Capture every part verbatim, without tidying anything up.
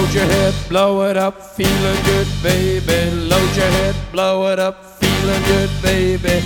Load your head, blow it up, feeling good, baby. Load your head, blow it up, feeling good, baby.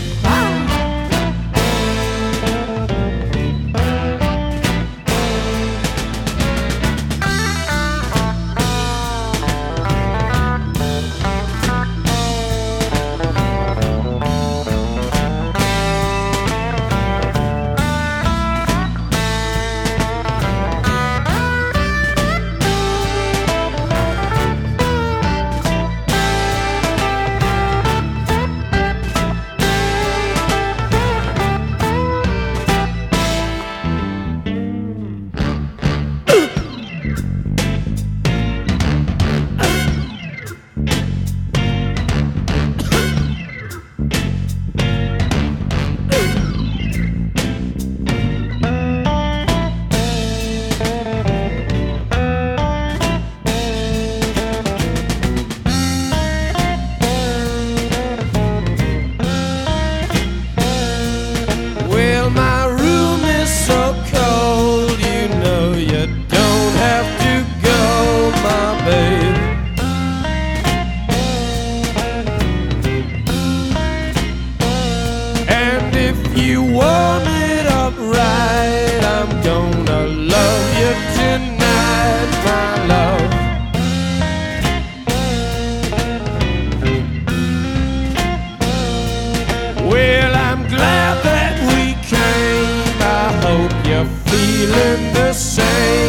Well, my room is so cold, you know you don't have to go, my babe. And if you want it up right, I'm gonna love you tonight, my love. Well, I'm glad that we came. I hope you're feeling the same.